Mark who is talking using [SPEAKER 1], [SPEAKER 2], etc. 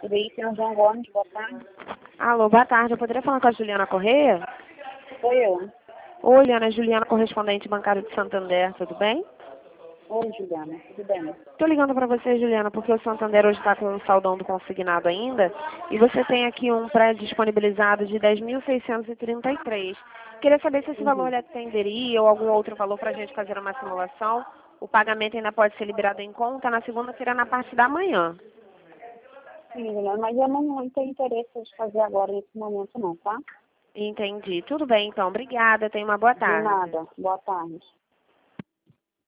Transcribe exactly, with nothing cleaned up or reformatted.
[SPEAKER 1] Veículo João Gomes, boa tarde.
[SPEAKER 2] Alô, boa tarde. Eu poderia falar com a Juliana Corrêa?
[SPEAKER 1] Sou eu.
[SPEAKER 2] Oi, Juliana. Juliana, correspondente bancário de Santander, tudo bem?
[SPEAKER 1] Oi, Juliana, tudo bem?
[SPEAKER 2] Estou ligando para você, Juliana, porque o Santander hoje está com o saldão do consignado ainda e você tem aqui um pré-disponibilizado de dez mil seiscentos e trinta e três. Queria saber se esse valor
[SPEAKER 1] Uhum.
[SPEAKER 2] lhe atenderia ou algum outro valor para a gente fazer uma simulação. O pagamento ainda pode ser liberado em conta na segunda-feira, na parte da manhã.
[SPEAKER 1] Sim, Juliana, mas eu não, não tenho interesse de fazer agora nesse momento não, tá?
[SPEAKER 2] Entendi. Tudo bem, então. Obrigada. Tenha uma boa
[SPEAKER 1] De
[SPEAKER 2] tarde.
[SPEAKER 1] nada. Boa tarde.